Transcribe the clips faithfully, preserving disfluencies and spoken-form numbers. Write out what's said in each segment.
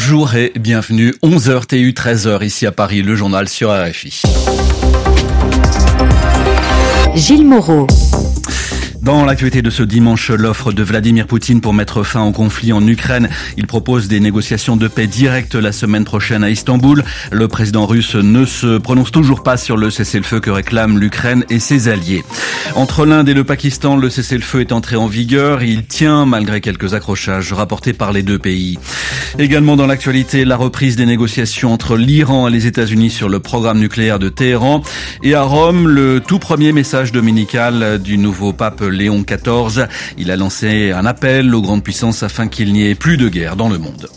Bonjour et bienvenue, onze heures T U, treize heures ici à Paris, le journal sur R F I. Gilles Moreau. Dans l'actualité de ce dimanche, l'offre de Vladimir Poutine pour mettre fin au conflit en Ukraine. Il propose des négociations de paix directes la semaine prochaine à Istanbul. Le président russe ne se prononce toujours pas sur le cessez-le-feu que réclament l'Ukraine et ses alliés. Entre l'Inde et le Pakistan, le cessez-le-feu est entré en vigueur. Il tient malgré quelques accrochages rapportés par les deux pays. Également dans l'actualité, la reprise des négociations entre l'Iran et les États-Unis sur le programme nucléaire de Téhéran. Et à Rome, le tout premier message dominical du nouveau pape Léon quatorze. Il a lancé un appel aux grandes puissances afin qu'il n'y ait plus de guerre dans le monde.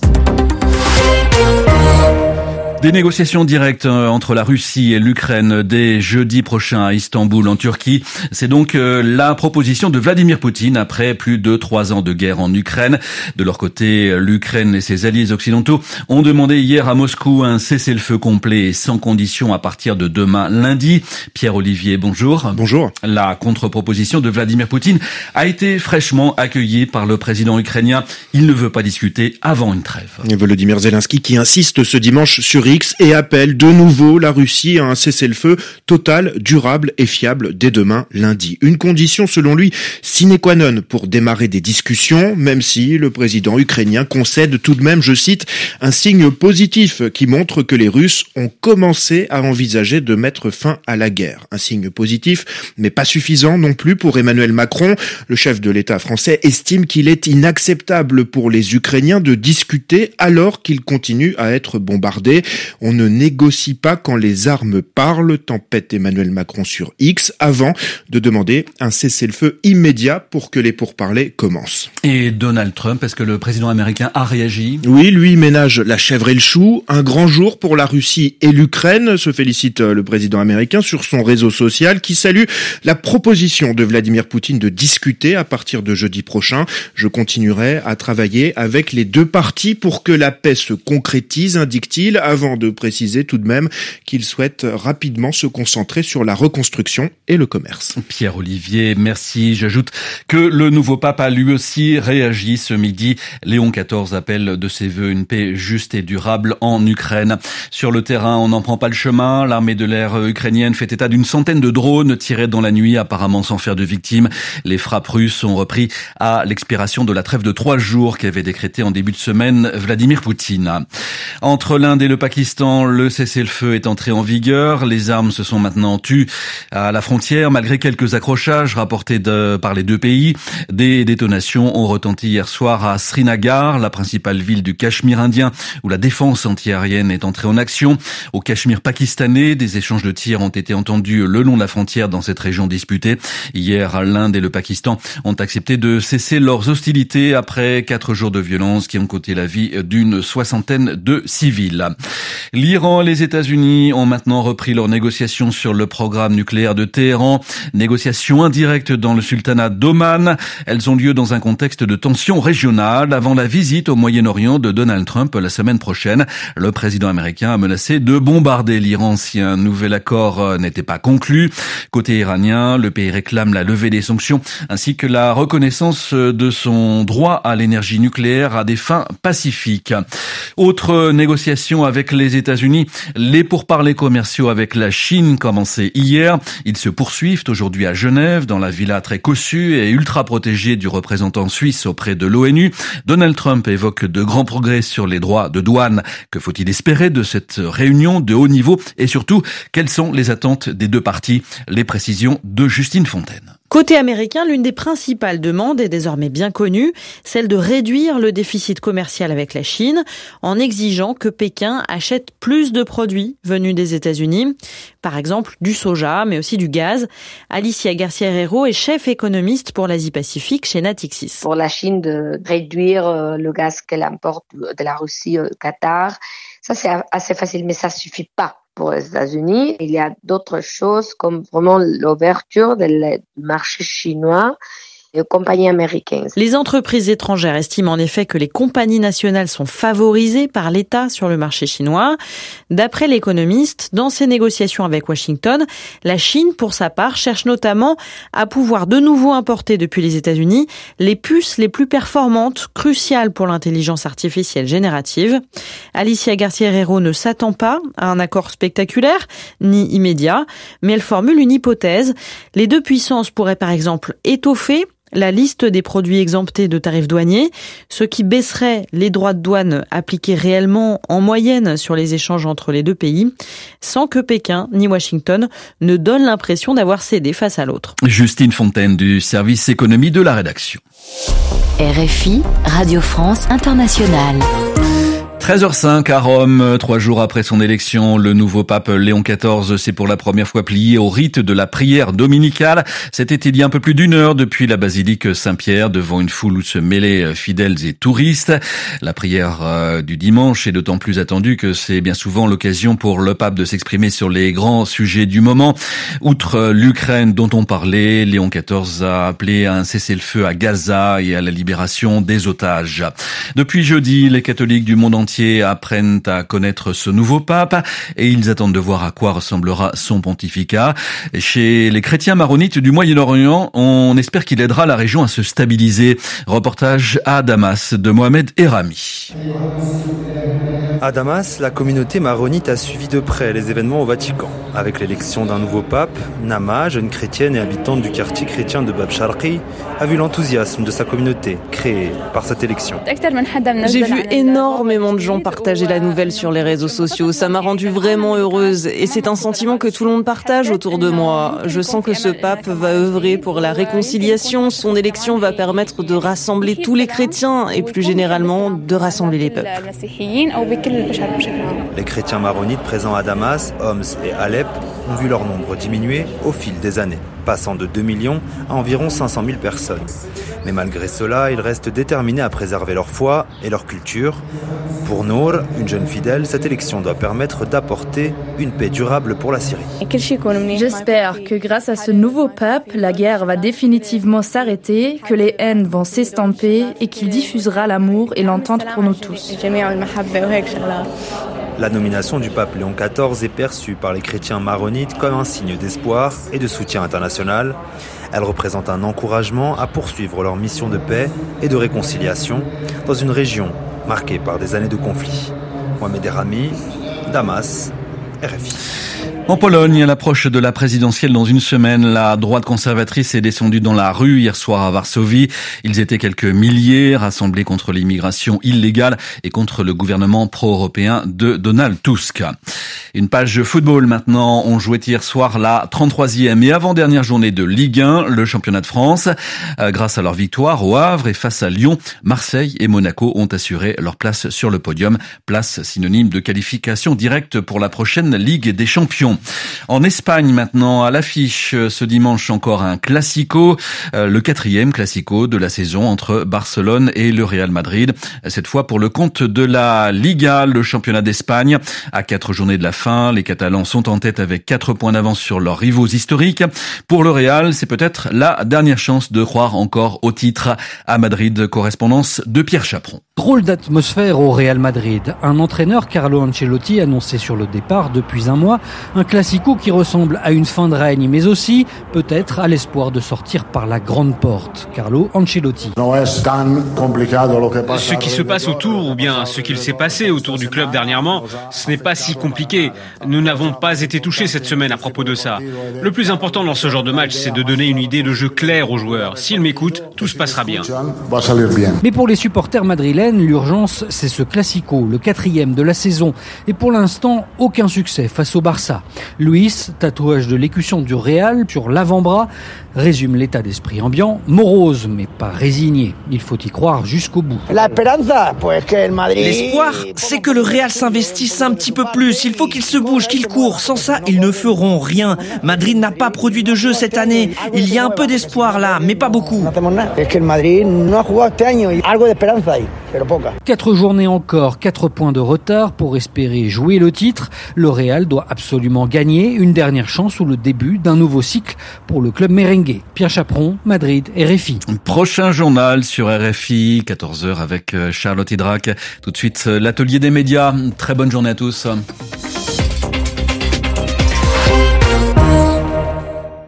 Des négociations directes entre la Russie et l'Ukraine dès jeudi prochain à Istanbul en Turquie. C'est donc la proposition de Vladimir Poutine après plus de trois ans de guerre en Ukraine. De leur côté, l'Ukraine et ses alliés occidentaux ont demandé hier à Moscou un cessez-le-feu complet et sans condition à partir de demain lundi. Pierre-Olivier, bonjour. Bonjour. La contre-proposition de Vladimir Poutine a été fraîchement accueillie par le président ukrainien. Il ne veut pas discuter avant une trêve. Et Volodymyr Zelensky qui insiste ce dimanche sur X et appelle de nouveau la Russie à un cessez-le-feu total, durable et fiable dès demain lundi. Une condition selon lui sine qua non pour démarrer des discussions, même si le président ukrainien concède tout de même, je cite, un signe positif qui montre que les Russes ont commencé à envisager de mettre fin à la guerre. Un signe positif, mais pas suffisant non plus pour Emmanuel Macron. Le chef de l'État français estime qu'il est inacceptable pour les Ukrainiens de discuter alors qu'ils continuent à être bombardés. On ne négocie pas quand les armes parlent, tempête Emmanuel Macron sur X, avant de demander un cessez-le-feu immédiat pour que les pourparlers commencent. Et Donald Trump, est-ce que le président américain a réagi ? Oui, lui ménage la chèvre et le chou. Un grand jour pour la Russie et l'Ukraine, se félicite le président américain sur son réseau social qui salue la proposition de Vladimir Poutine de discuter à partir de jeudi prochain. Je continuerai à travailler avec les deux parties pour que la paix se concrétise, indique-t-il, avant de préciser tout de même qu'il souhaite rapidement se concentrer sur la reconstruction et le commerce. Pierre-Olivier, merci. J'ajoute que le nouveau pape a lui aussi réagi ce midi. Léon quatorze appelle de ses vœux une paix juste et durable en Ukraine. Sur le terrain, on n'en prend pas le chemin. L'armée de l'air ukrainienne fait état d'une centaine de drones tirés dans la nuit, apparemment sans faire de victimes. Les frappes russes ont repris à l'expiration de la trêve de trois jours qu'avait décrété en début de semaine Vladimir Poutine. Entre l'Inde et le Pakistan, le cessez-le-feu est entré en vigueur. Les armes se sont maintenant tues à la frontière, malgré quelques accrochages rapportés de, par les deux pays. Des détonations ont retenti hier soir à Srinagar, la principale ville du Cachemire indien, où la défense antiaérienne est entrée en action. Au Cachemire pakistanais, des échanges de tirs ont été entendus le long de la frontière dans cette région disputée. Hier, l'Inde et le Pakistan ont accepté de cesser leurs hostilités après quatre jours de violence qui ont coûté la vie d'une soixantaine de civils. L'Iran et les États-Unis ont maintenant repris leurs négociations sur le programme nucléaire de Téhéran. Négociations indirectes dans le sultanat d'Oman. Elles ont lieu dans un contexte de tension régionale avant la visite au Moyen-Orient de Donald Trump la semaine prochaine. Le président américain a menacé de bombarder l'Iran si un nouvel accord n'était pas conclu. Côté iranien, le pays réclame la levée des sanctions ainsi que la reconnaissance de son droit à l'énergie nucléaire à des fins pacifiques. Autre négociation avec les États-Unis, les pourparlers commerciaux avec la Chine commençaient hier. Ils se poursuivent aujourd'hui à Genève, dans la villa très cossue et ultra protégée du représentant suisse auprès de l'ONU. Donald Trump évoque de grands progrès sur les droits de douane. Que faut-il espérer de cette réunion de haut niveau et surtout, quelles sont les attentes des deux parties? Les précisions de Justine Fontaine. Côté américain, l'une des principales demandes est désormais bien connue, celle de réduire le déficit commercial avec la Chine en exigeant que Pékin achète plus de produits venus des États-Unis, par exemple du soja, mais aussi du gaz. Alicia Garcia-Herrero est chef économiste pour l'Asie-Pacifique chez Natixis. Pour la Chine de réduire le gaz qu'elle importe de la Russie au Qatar, ça c'est assez facile, mais ça suffit pas. Pour les États-Unis, il y a d'autres choses comme vraiment l'ouverture du marché chinois les compagnies américaines. Les entreprises étrangères estiment en effet que les compagnies nationales sont favorisées par l'État sur le marché chinois. D'après l'économiste, dans ses négociations avec Washington, la Chine, pour sa part, cherche notamment à pouvoir de nouveau importer depuis les États-Unis les puces les plus performantes, cruciales pour l'intelligence artificielle générative. Alicia Garcia-Herrero ne s'attend pas à un accord spectaculaire, ni immédiat, mais elle formule une hypothèse. Les deux puissances pourraient par exemple étoffer la liste des produits exemptés de tarifs douaniers, ce qui baisserait les droits de douane appliqués réellement en moyenne sur les échanges entre les deux pays, sans que Pékin ni Washington ne donnent l'impression d'avoir cédé face à l'autre. Justine Fontaine du service économie de la rédaction. R F I, Radio France Internationale. treize heures cinq à Rome, trois jours après son élection, le nouveau pape Léon quatorze s'est pour la première fois plié au rite de la prière dominicale. C'était il y a un peu plus d'une heure depuis la basilique Saint-Pierre, devant une foule où se mêlaient fidèles et touristes. La prière du dimanche est d'autant plus attendue que c'est bien souvent l'occasion pour le pape de s'exprimer sur les grands sujets du moment. Outre l'Ukraine dont on parlait, Léon quatorze a appelé à un cessez-le-feu à Gaza et à la libération des otages. Depuis jeudi, les catholiques du monde entier apprennent à connaître ce nouveau pape et ils attendent de voir à quoi ressemblera son pontificat. Chez les chrétiens maronites du Moyen-Orient, on espère qu'il aidera la région à se stabiliser. Reportage à Damas de Mohamed Erami. À Damas, la communauté maronite a suivi de près les événements au Vatican. Avec l'élection d'un nouveau pape, Nama, jeune chrétienne et habitante du quartier chrétien de Bab Sharqi, a vu l'enthousiasme de sa communauté créé par cette élection. J'ai vu énormément de gens partager la nouvelle sur les réseaux sociaux. Ça m'a rendue vraiment heureuse et c'est un sentiment que tout le monde partage autour de moi. Je sens que ce pape va œuvrer pour la réconciliation. Son élection va permettre de rassembler tous les chrétiens et plus généralement de rassembler les peuples. Les chrétiens maronites présents à Damas, Homs et Alep ont vu leur nombre diminuer au fil des années, passant de deux millions à environ cinq cent mille personnes. Mais malgré cela, ils restent déterminés à préserver leur foi et leur culture. Pour Nour, une jeune fidèle, cette élection doit permettre d'apporter une paix durable pour la Syrie. J'espère que grâce à ce nouveau pape, la guerre va définitivement s'arrêter, que les haines vont s'estomper et qu'il diffusera l'amour et l'entente pour nous tous. La nomination du pape Léon quatorze est perçue par les chrétiens maronites comme un signe d'espoir et de soutien international. Elle représente un encouragement à poursuivre leur mission de paix et de réconciliation dans une région marquée par des années de conflits. Mohamed Erami, Damas, R F I. En Pologne, à l'approche de la présidentielle dans une semaine, la droite conservatrice est descendue dans la rue hier soir à Varsovie. Ils étaient quelques milliers rassemblés contre l'immigration illégale et contre le gouvernement pro-européen de Donald Tusk. Une page football maintenant. On jouait hier soir la trente-troisième et avant-dernière journée de Ligue un, le championnat de France. Grâce à leur victoire au Havre et face à Lyon, Marseille et Monaco ont assuré leur place sur le podium. Place synonyme de qualification directe pour la prochaine Ligue des Champions. En Espagne maintenant, à l'affiche ce dimanche encore un classico, le quatrième classico de la saison entre Barcelone et le Real Madrid. Cette fois pour le compte de la Liga, le championnat d'Espagne. À quatre journées de la fin, les Catalans sont en tête avec quatre points d'avance sur leurs rivaux historiques. Pour le Real, c'est peut-être la dernière chance de croire encore au titre. À Madrid, correspondance de Pierre Chaperon. Drôle d'atmosphère au Real Madrid. Un entraîneur, Carlo Ancelotti, annoncé sur le départ depuis un mois. Un classico qui ressemble à une fin de règne, mais aussi peut-être à l'espoir de sortir par la grande porte. Carlo Ancelotti. Ce qui se passe autour, ou bien ce qu'il s'est passé autour du club dernièrement, ce n'est pas si compliqué. Nous n'avons pas été touchés cette semaine à propos de ça. Le plus important dans ce genre de match, c'est de donner une idée de jeu claire aux joueurs. S'ils m'écoutent, tout se passera bien. Mais pour les supporters madrilènes, l'urgence, c'est ce classico, le quatrième de la saison. Et pour l'instant, aucun succès face au Barça. Luis, tatouage de l'écusson du Real sur l'avant-bras, résume l'état d'esprit ambiant, morose mais pas résigné. Il faut y croire jusqu'au bout. L'espoir, c'est que le Real s'investisse un petit peu plus. Il faut qu'il se bouge, qu'il court. Sans ça, ils ne feront rien. Madrid n'a pas produit de jeu cette année. Il y a un peu d'espoir là, mais pas beaucoup. Quatre journées encore, quatre points de retard pour espérer jouer le titre. Le Real doit absolument gagner. Une dernière chance ou le début d'un nouveau cycle pour le club merengue. Pierre Chaperon, Madrid, R F I. Prochain journal sur R F I, quatorze heures avec Charlotte Hydrac. Tout de suite, l'atelier des médias. Très bonne journée à tous.